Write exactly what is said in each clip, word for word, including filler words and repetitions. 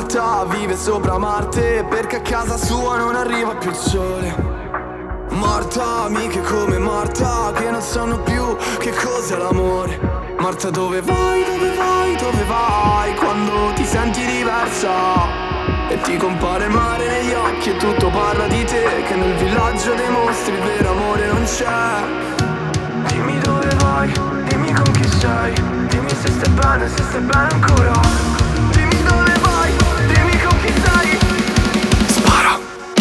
Marta vive sopra Marte perché a casa sua non arriva più il sole. Marta, amiche come Marta che non sanno più che cos'è l'amore. Marta, dove vai, dove vai, dove vai quando ti senti diversa e ti compare il mare negli occhi e tutto parla di te, che nel villaggio dei mostri il vero amore non c'è. Dimmi dove vai, dimmi con chi sei, dimmi se stai bene, se stai bene ancora. Dimmi dove vai, dimmi con chi sei. Spara.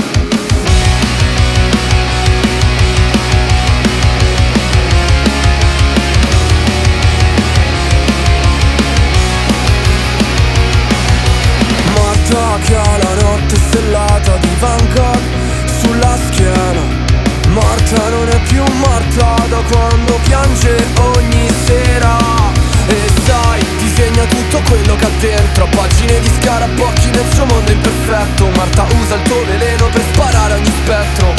Marta che ha la notte stellata di Van Gogh sulla schiena. Marta non è più Marta da quando piange ogni sera. E sai, disegna tutto quello che ha dentro, a pagine di scarabocchi nel suo mondo imperfetto. Marta usa il tuo veleno per sparare a ogni spettro.